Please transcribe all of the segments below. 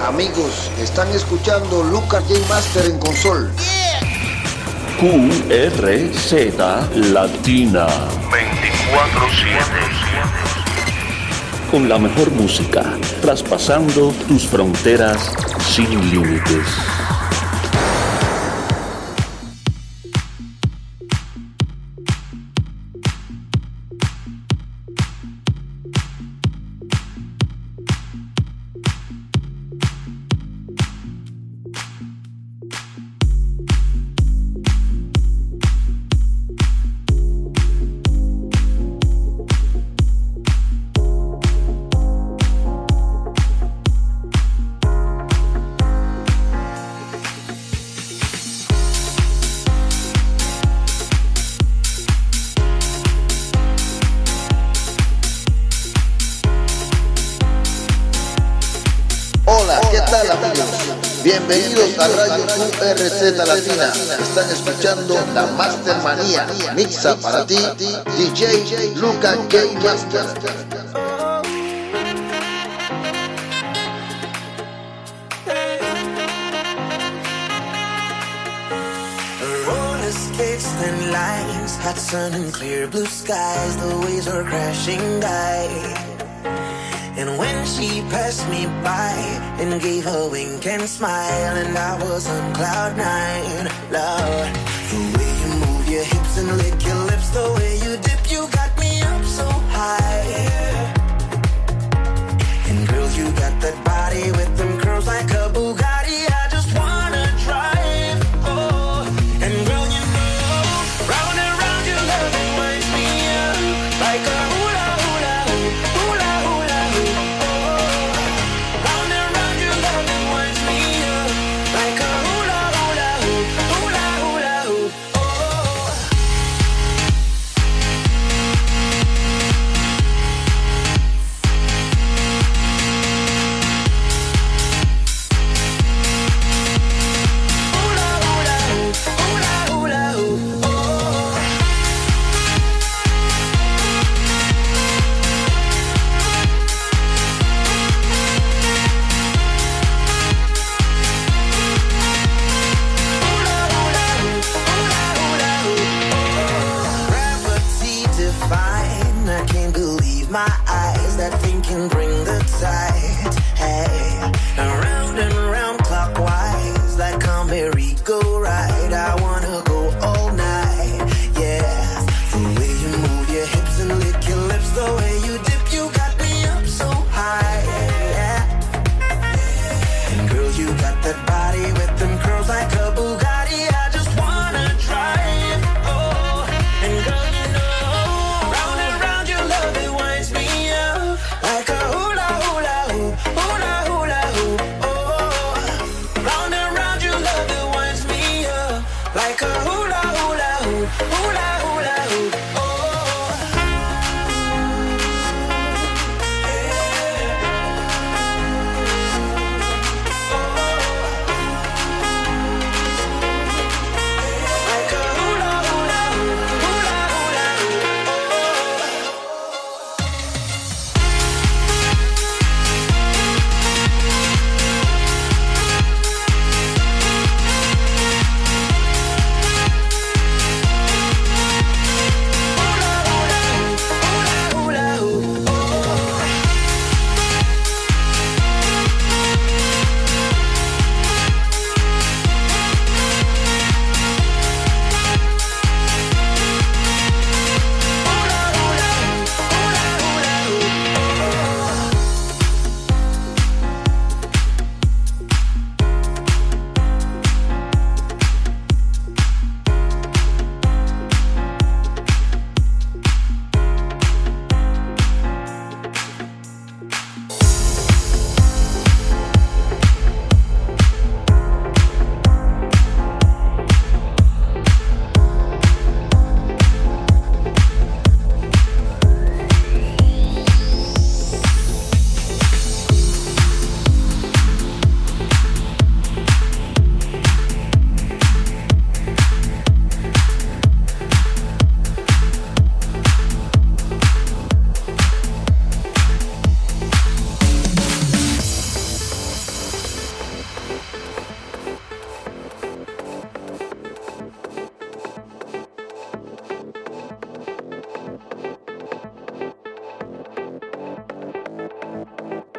Amigos, están escuchando Lucas J Master en console. QRZ Latina 24/7. con la mejor música, traspasando tus fronteras sin límites. Hola, ¿qué tal amigos? Bienvenidos a Radio QRZ Latina. Están escuchando la Mastermanía. Mixa para ti, DJ Lucas J Master. Roller skates, thin lines, hot sun and clear blue skies. The waves are crashing by. And when she passed me by and gave a wink and smile, and I was on cloud nine, Lord, the way you move your hips and lick your lips, the way you dip, you got me up so high. And girl, you got that body with them curls like a Bugatti. I just wanna drive, oh. And girl, you know, round and round your love, it winds me up like a hula hula hoop, hula hula hoop. Round and round your love, it winds me up like a hula hula hoop, hula hula hoop. Hula hula hoop, hula hula hoop. Gravity define, I can't believe my eyes. That thing can bring the tide. Hey, around and round clockwise, like a merry-go-ride. I wanna go all night. Yeah, the way you move your hips and lick your lips, the way you dip, you got me up so high. Yeah. And girl, you got that body with them curls like a Bugatti. I just wanna drive, oh. And girl, you know, round and round your love, it winds me up like a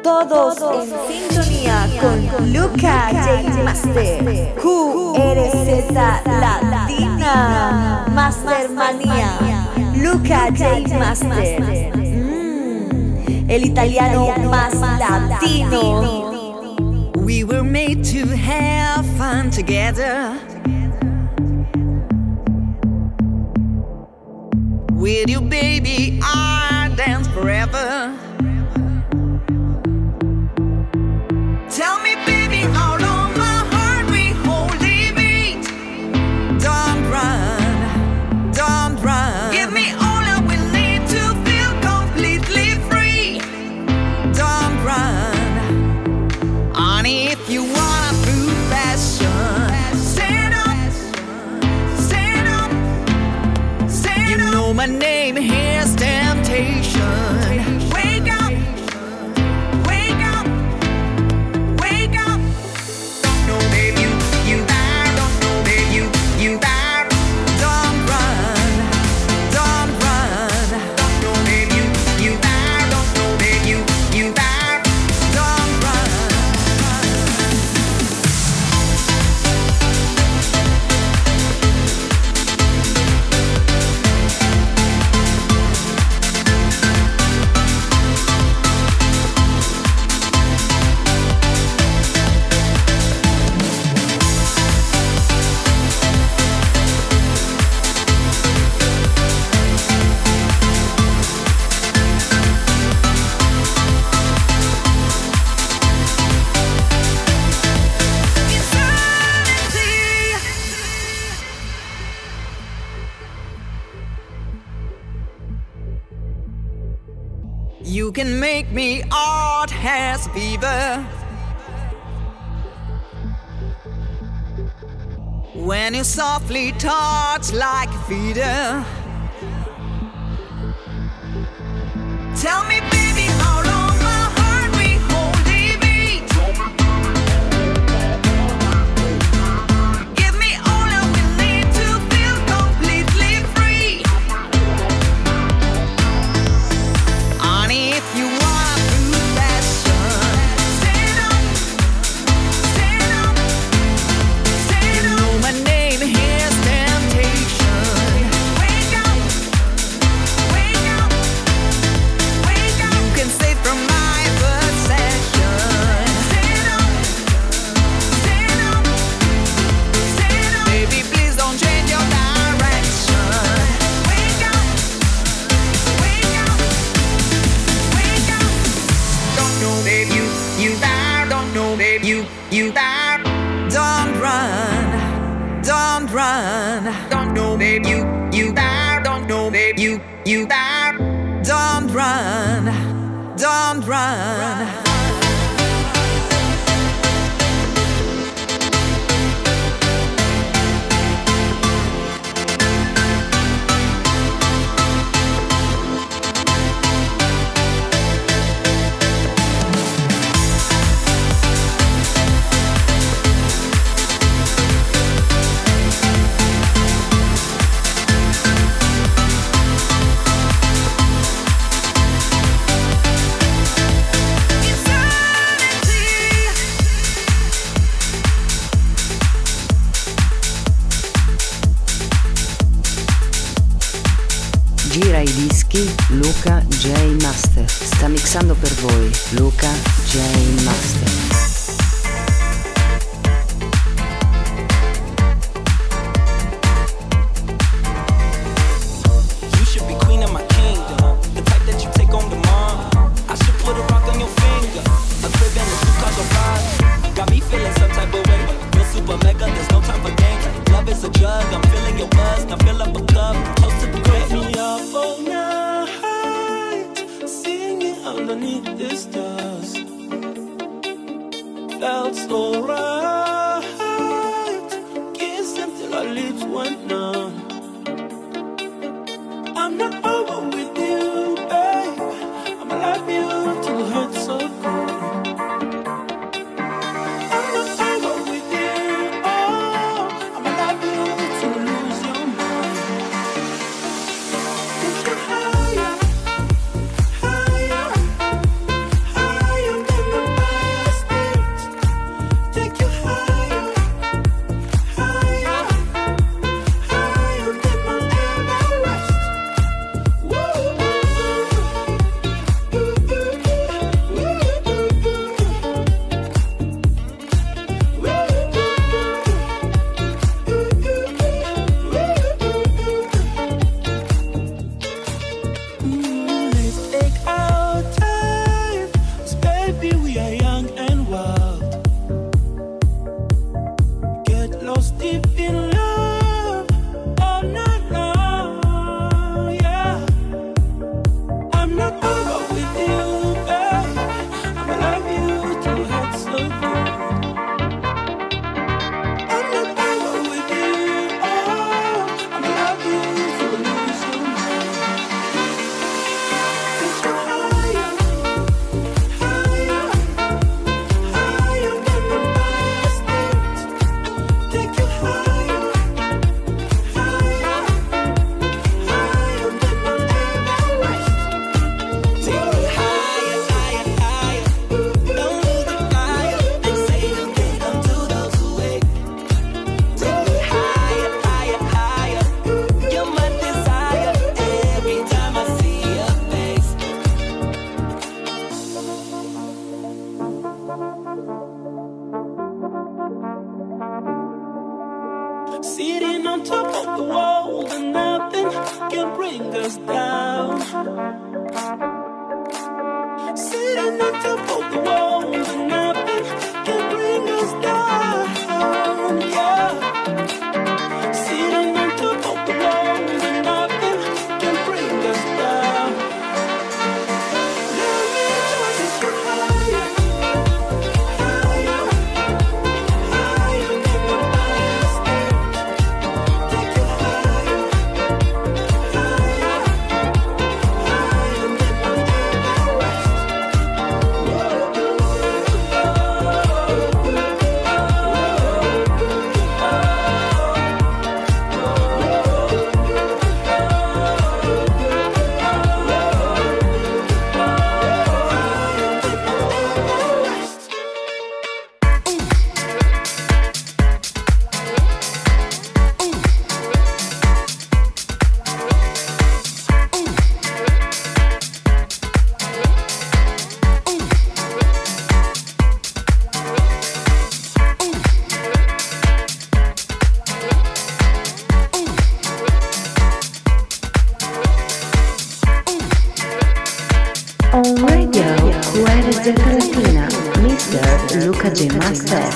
Todos en sintonía con Luca J Master, QRZ Latina, Mastermanía, Luca J Master, el italiano más latino. We were made to have fun together. With you, baby, I dance forever. Tell me, baby, how long my heart will hold the beat. Don't run, don't run. Give me all I will need to feel completely free. Don't run, honey, if you wanna prove passion. Stand up, stand up, stand up. You know my name, here's temptation. Wake up. You can make me art has fever. When you softly touch like a feeder. Tell me, baby, how long my heart will hold the beat. Give me all I will need to feel completely free. Honey, if you wanna prove passion, stand up, stand up, stand up. You know my name, here's temptation. Wake up, wake up, wake up. You can save from my possession. Stand up, stand up, stand up. Baby, please don't change your direction. Wake up, wake up. Don't know, babe, you there. Don't know, babe, you there. Don't run, don't run. Don't know, babe, you there. Don't know, babe, you there. Don't run, don't run. Gira i dischi Luca J Master. Sta mixando per voi Luca J Master. Higher, higher, higher. QRZ Latina, Mr. Luca J. Master.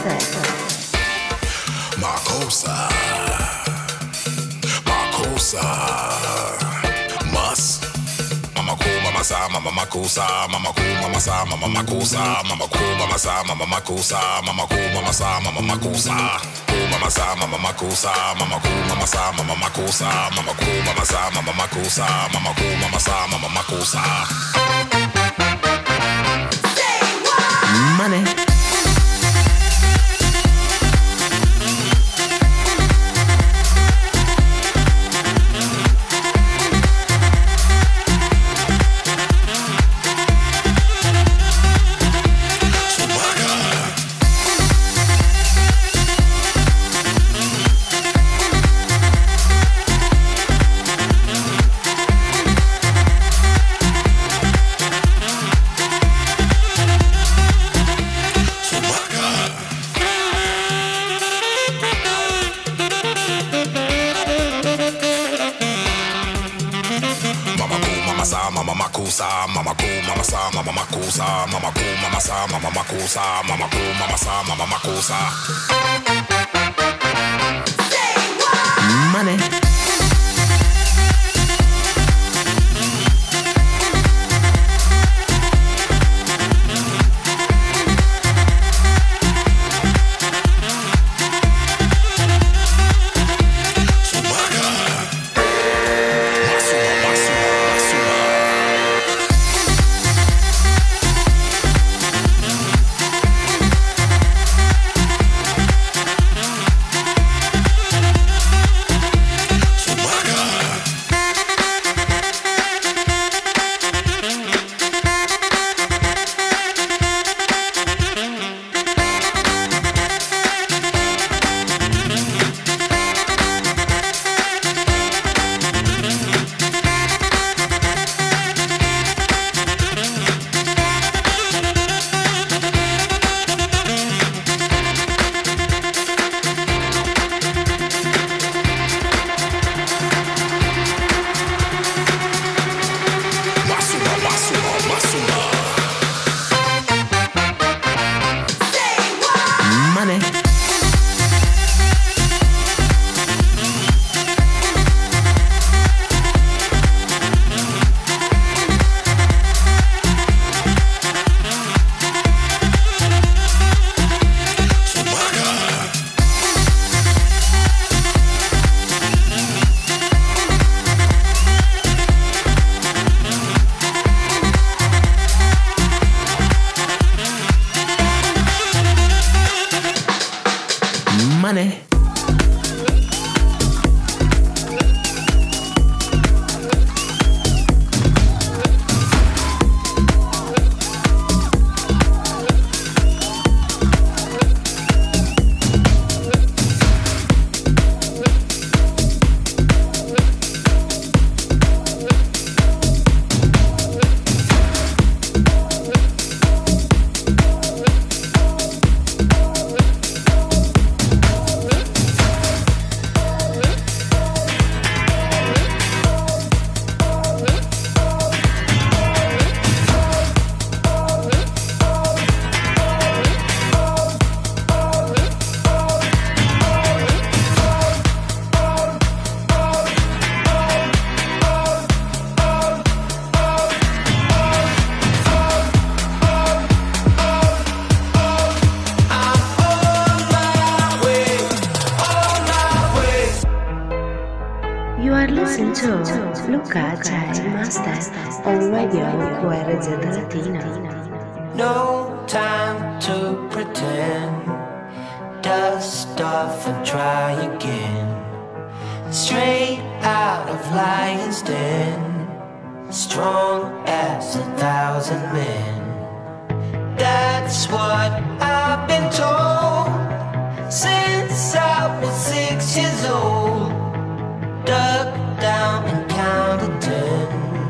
Makosa, Mas. Mama cool, mama sa, mama makusa, mama cool, mama sa, mama makusa, mama cool, mama sa, mama makusa, mama cool, mama sa, mama makusa, cool, mama sa, mama makusa, mama cool, mama sa, mama makusa, mama cool, mama sa, mama makusa, mama cool, mama sa, mama makusa. Money. Mama cool, mama sa, mama makusa, mama cool, mama sa, mama makusa, mama cool, mama sa, mama makusa. Money. Money. You are listening to Luca J. Master on Radio QRZ Latina. No time to pretend. Dust off and try again. Straight out of Lion's Den. Strong as 1,000 men. That's what I've been told since I was 6 years old. Duck down and count to 10.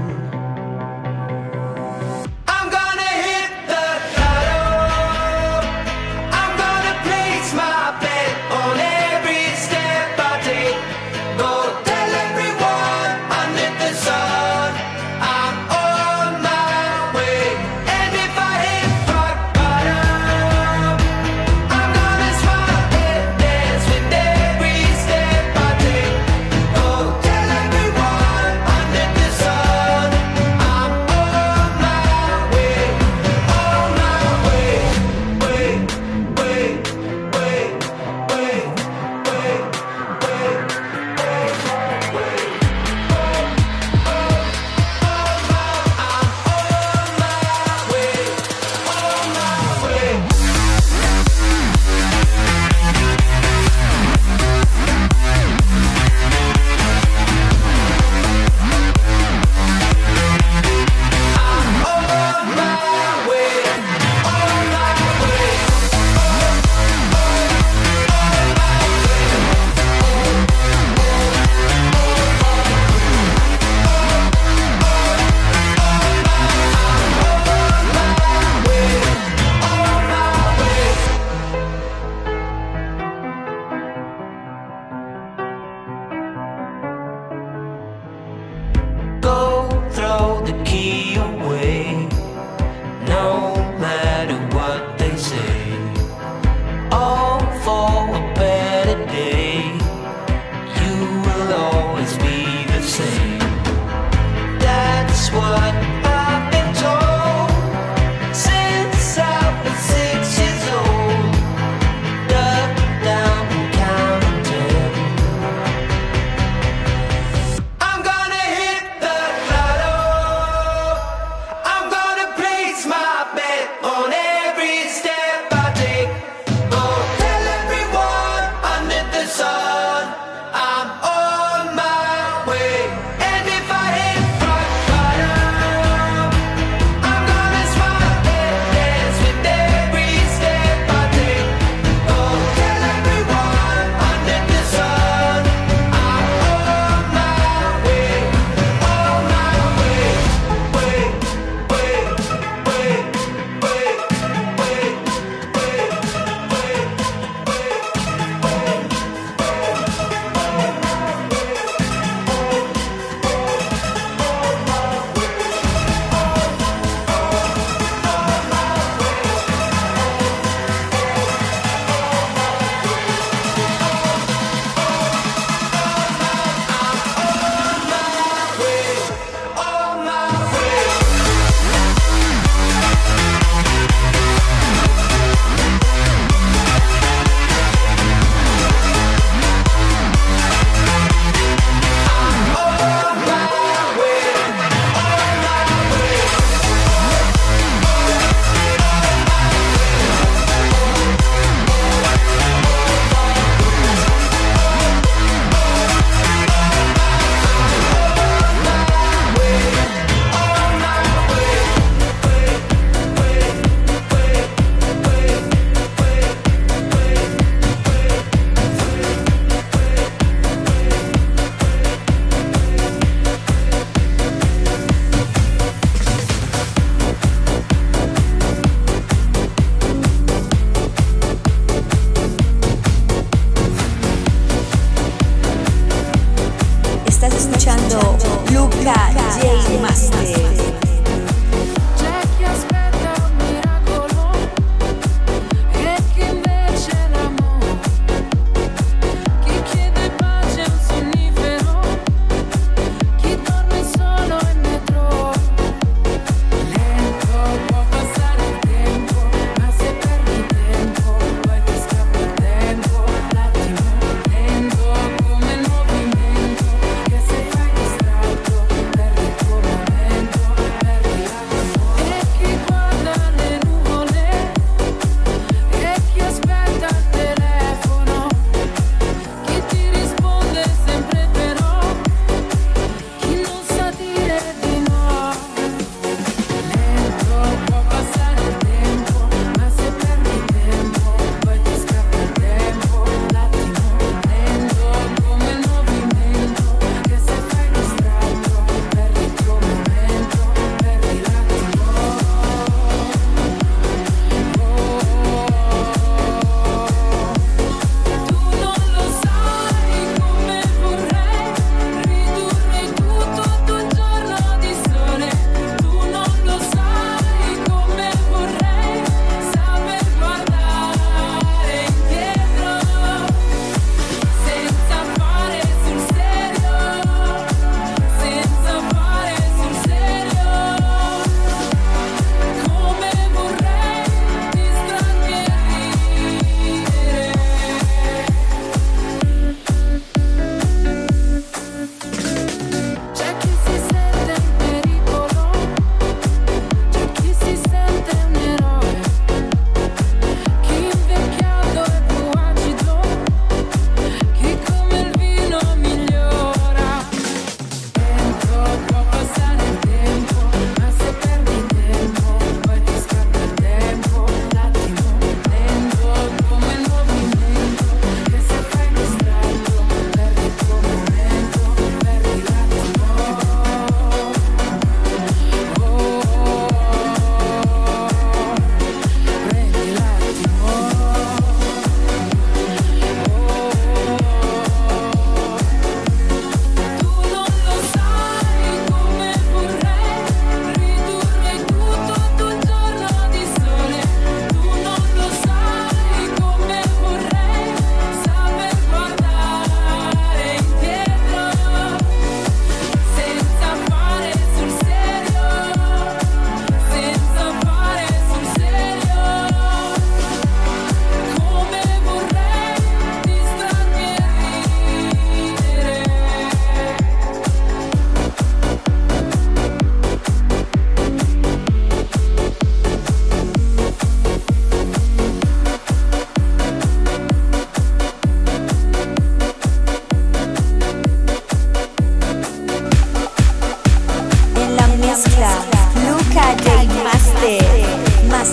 I'm gonna hit the lotto. I'm gonna place my bet on every step I take. Go tell everyone under the sun I'm on my way.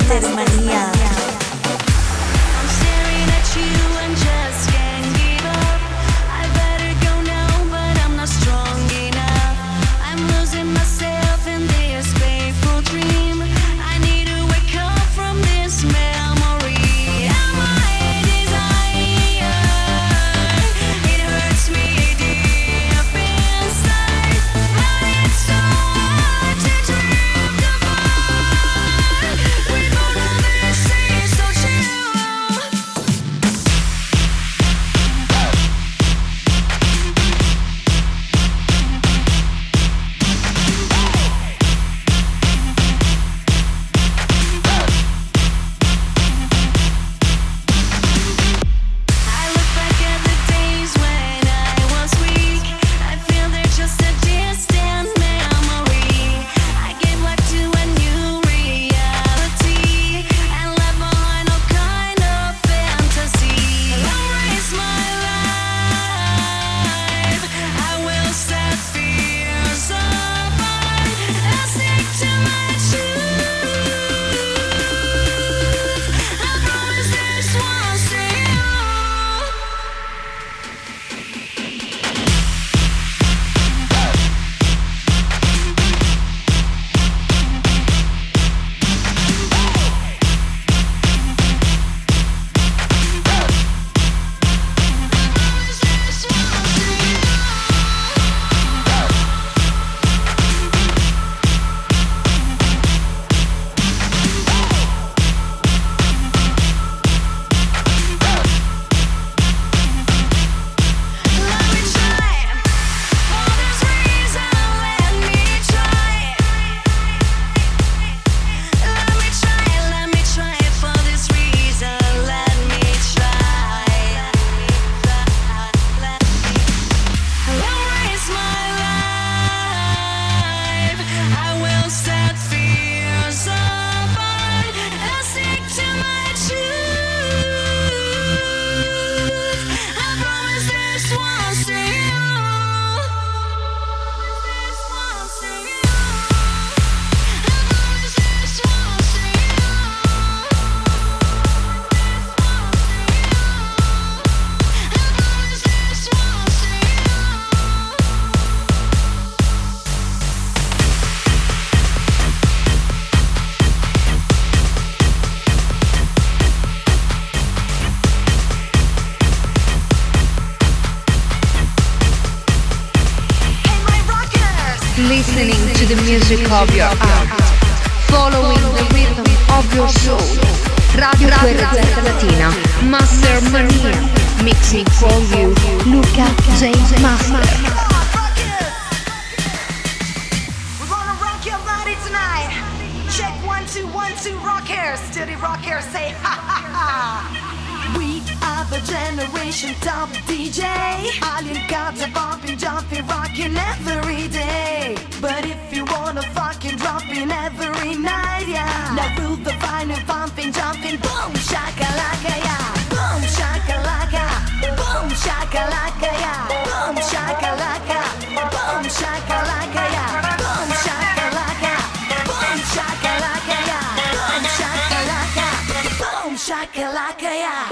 Mastermania. I'm staring at you and just can't give up. I better go now, but I'm not strong enough. I'm losing myself in this painful dream. I need to wake up from this memory. Am I a desire? It hurts me deep inside, but it's so hard to dream goodbye. We both know this is so true. I look back at the days when I was weak. I feel they're just a distant memory. I gave life to a new reality and left behind all kind of fantasy. I'll raise my life. I will set fears apart and stick to my truth. I promise this won't stay on. Let me try. For this reason, let me try. Let me try. For this reason, let me try. I'll raise my life. I will set fears apart and stick to my truth. I promise this won't stay on. This won't stay on. I promise this won't stay on. This won't stay on. I promise this won't stay on. Hey, my rockers! Listening to the music of your heart, following the rhythm of your soul. Radio QRZ Latina, Mastermania, mixing for you, Luca J. Master. We're gonna rock your body tonight. Check 1 2 1 2 rockers. Steady rockers, say ha ha ha. We are the generation top DJ. All you got to bumping, jumping, rocking every day. But if you wanna fucking drop in every night, yeah. Now rule the fine and bumping, jumping, boom shakalaka, yeah. Boom shakalaka, boom shakalaka, yeah. Boom shakalaka, boom shakalaka, yeah. Boom shakalaka, boom shakalaka, yeah. Boom shakalaka, boom shakalaka, yeah.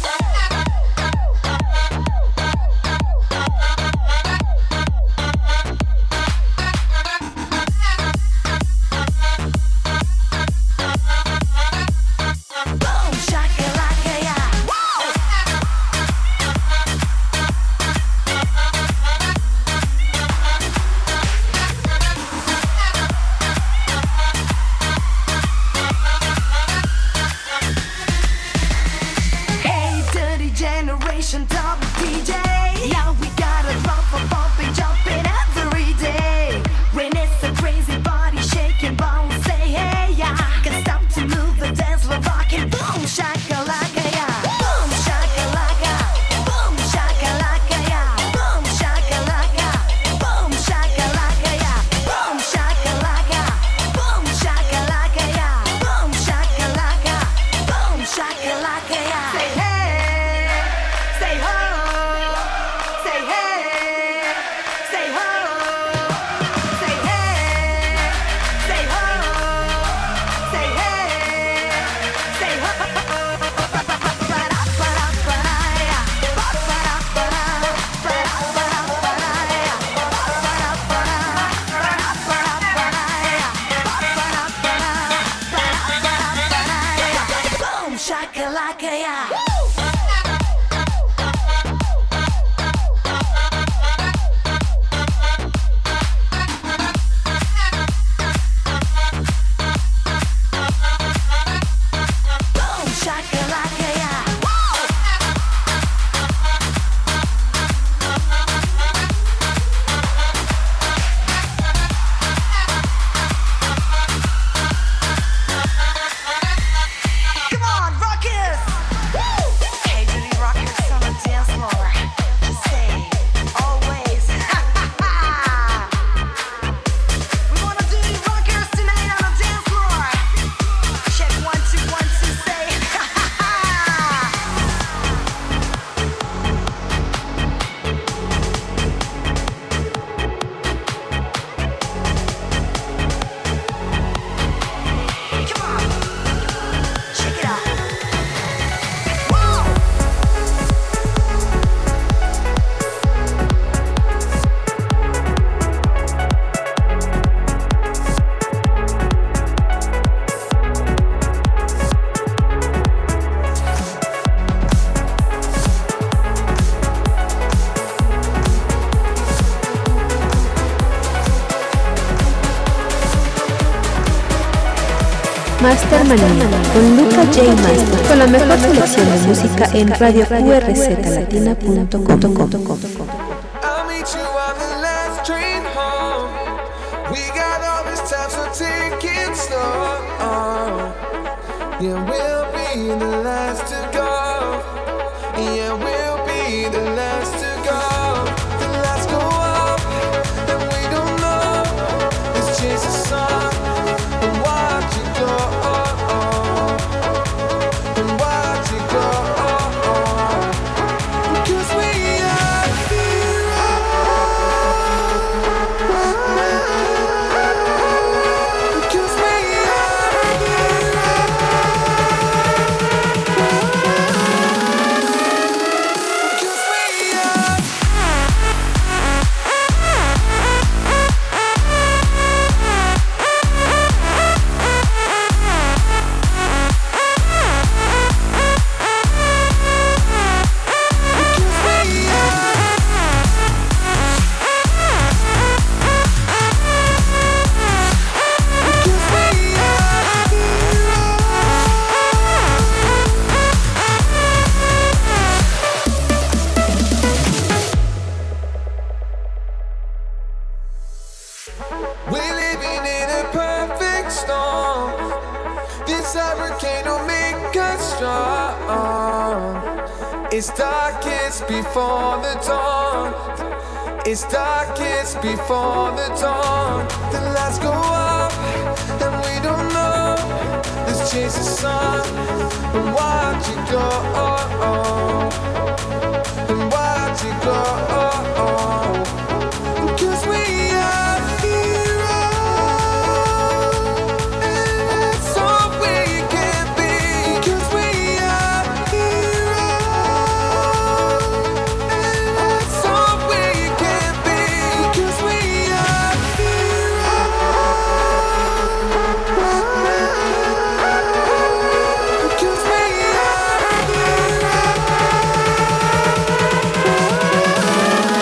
Boom shakalaka, yeah. Hey Master Manía con Luca J. Master, con la mejor selección de música en Radio QRZLatina.com. I'll meet you on the last train home. We got all this time, so take it slow. Yeah, we'll be the last to go. Yeah, we'll be the last to go. The lights go up, and we don't know. Let's chase the sun and watch it go. And watch it go. Because we are heroes. Because we are We're living in a perfect storm. This hurricane will make us strong. It's darkest before the dawn. It's darkest before the dawn. The lights go up and we don't know. Let's chase the sun and watch it go. And watch it go. Because we are heroes, and that's all we can be. Because we are heroes, and that's all we can be. Because we are heroes. Because we are heroes.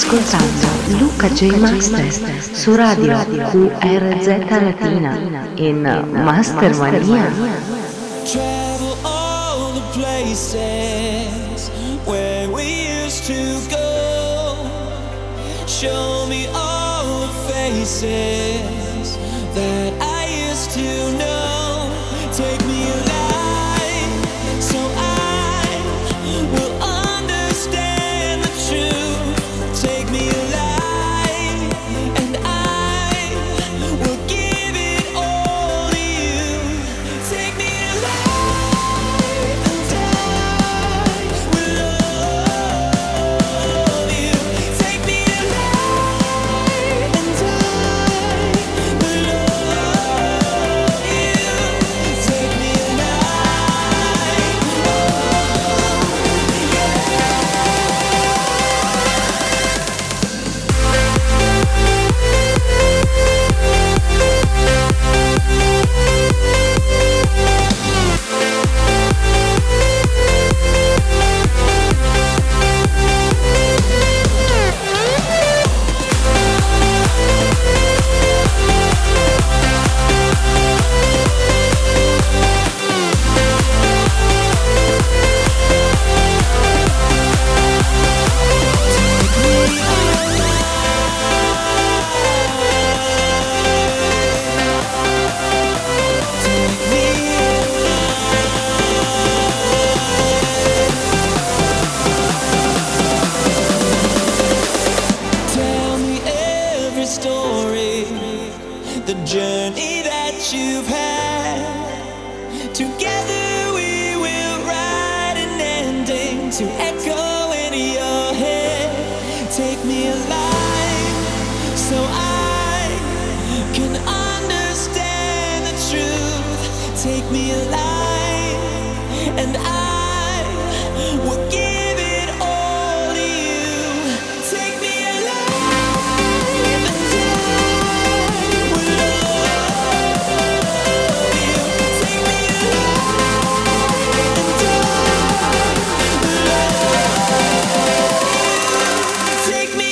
ascoltando Luca J Master su Radio QRZ Latina in Mastermania. Travel all the places where we used to go. Show me all the faces that I used to know. Take me alive so I will understand the truth. Take me alive and I will give it all to you. Take me alive and I will love you. Take me alive and I will love you. Take me alive, oh yeah. Tell me every story, the journey that you've had. Together we will write an ending to echo in your head. Take me alive so I can understand the truth. Take me alive and I will give it all to you. Take me alive and I will love you. Take me alive and I will love you. Take me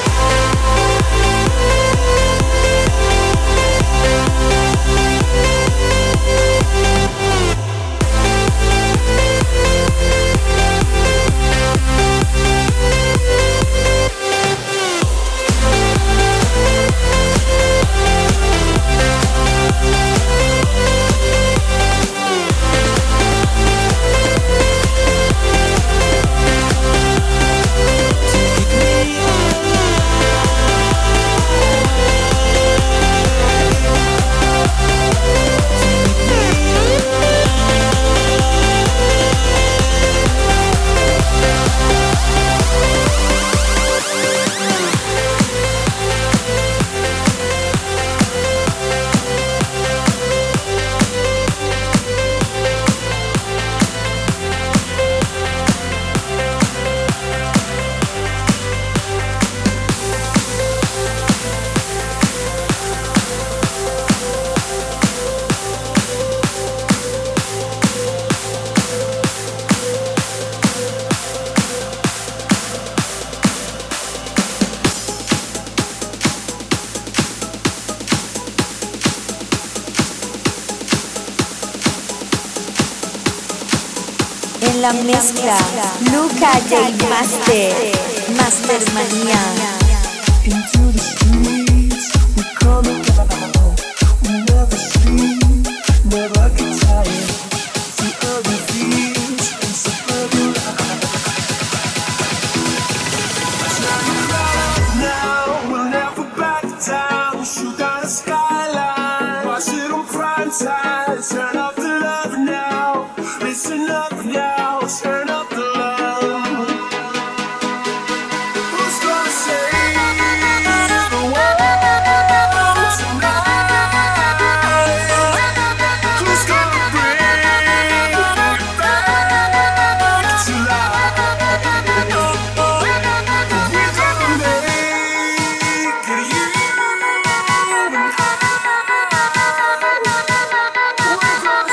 En la mezcla, Luca J Master, Mastermania. Into the streets, we come down. We never sleep, never get tired. Through urban fields and suburban life. Turn around now, we'll never back down. Shoot down the skyline, watch it on prime time. Turn up the love now, listen up now, turn up the love. Who's gonna save the world tonight? Who's gonna bring it back to life? We're gonna make it, you and I. We're gonna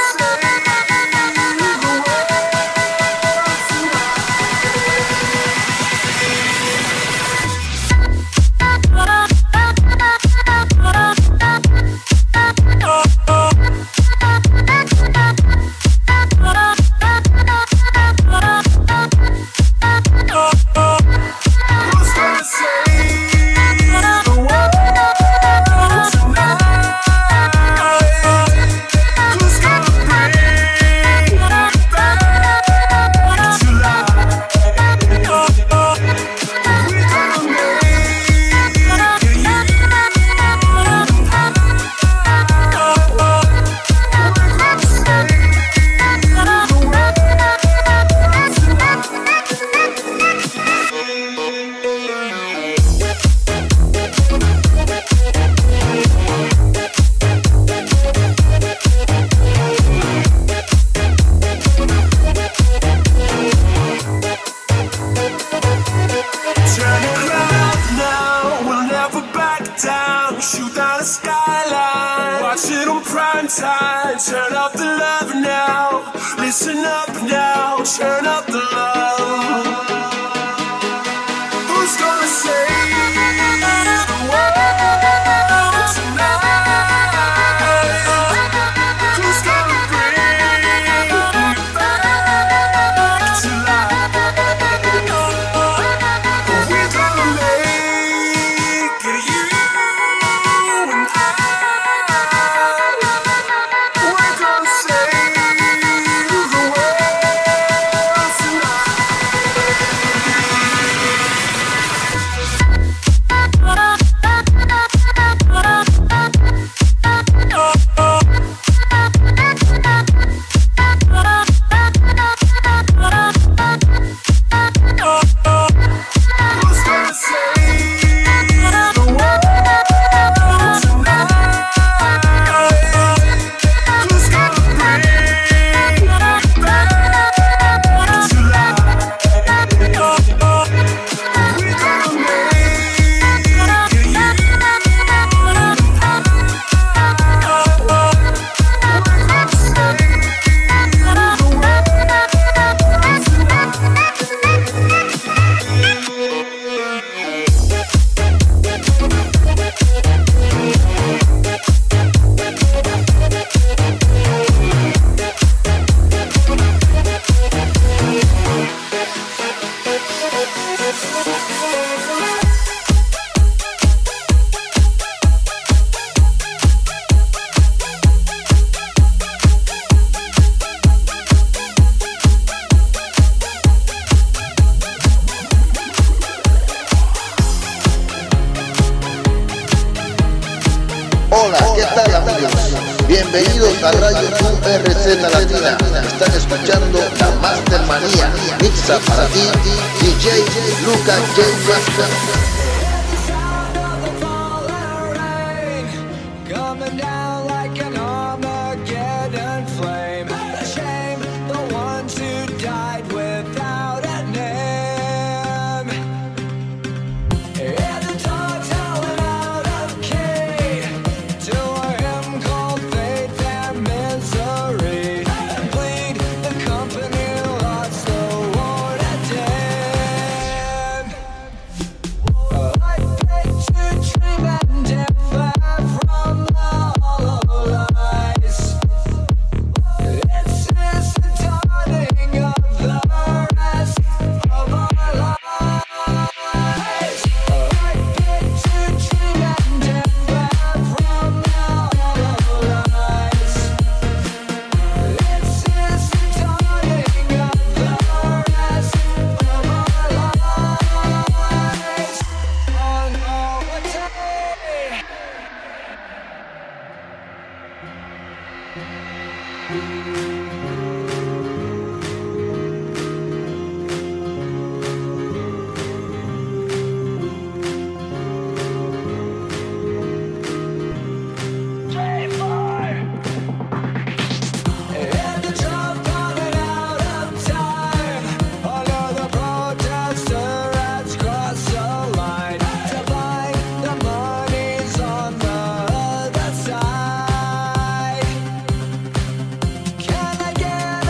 it on prime time. Turn up the love now. Listen up now. Turn up the love. Who's gonna save the world tonight? Who's gonna bring me back to life? We're gonna make it, you and I. We're gonna save the world tonight. Who's gonna save the world tonight? Who's gonna bring me back to life? We're gonna make it, you and I. We're gonna save the world Hola, ¿qué tal amigos? Bienvenidos a Radio QRZ Latina. Están escuchando la Mastermanía. Mixa para ti, DJ Luca J Master. Coming down like an Armageddon flame. A shame the ones who died without a name. Hear the dogs howling out of key to a hymn called faith and misery, and bleed the company lost the war to dead. I beg to dream and differ from the hollow lies. This is the dawning of the rest of our lives. I beg to dream and differ from the hollow lies. This is the dawning of the rest of our lives. On our day. And the drum running out of time. Another protester has crossed the line to find the money's on the other side. Can I get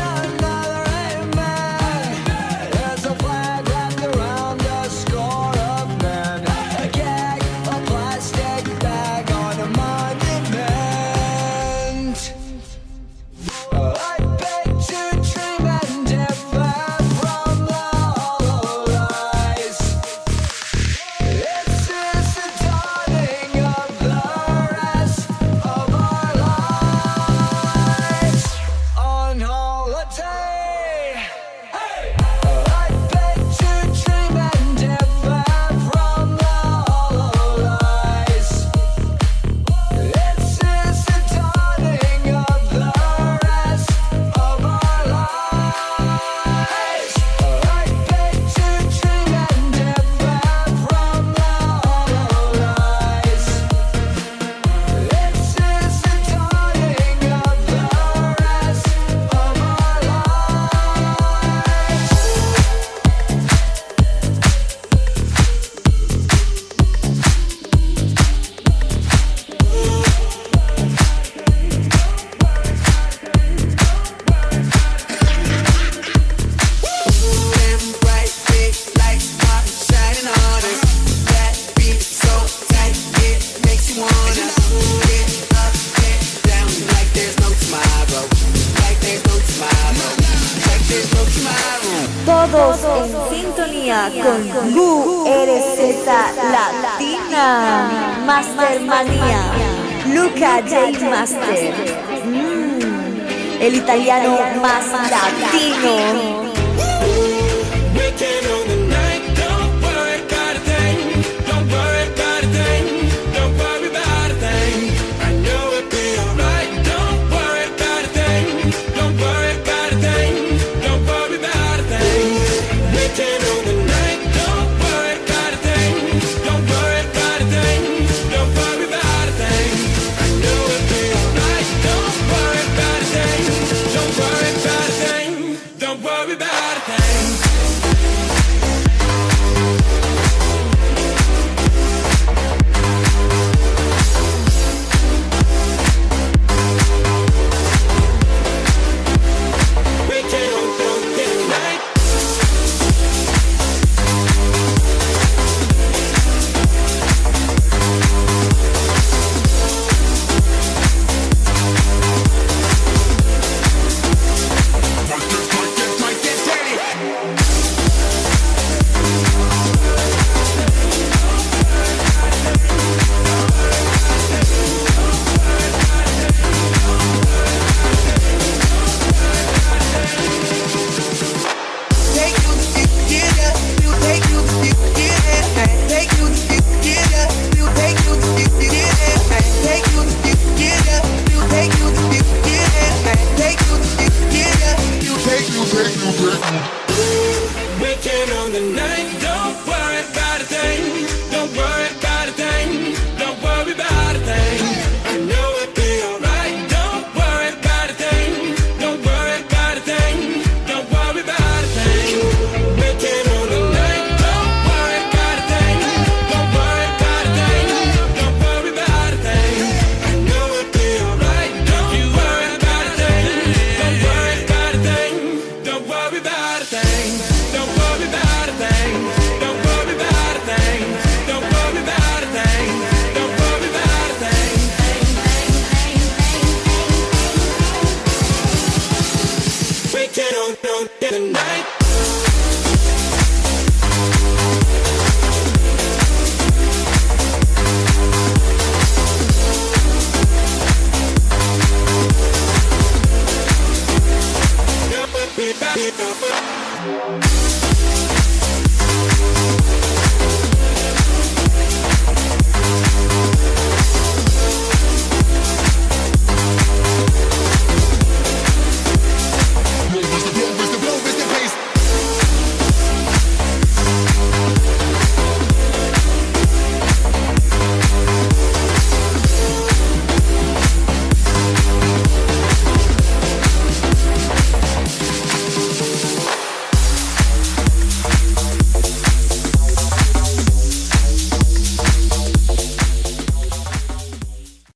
Manía con QRZ Latina. Master Manía, Luca J Master. El italiano más latino.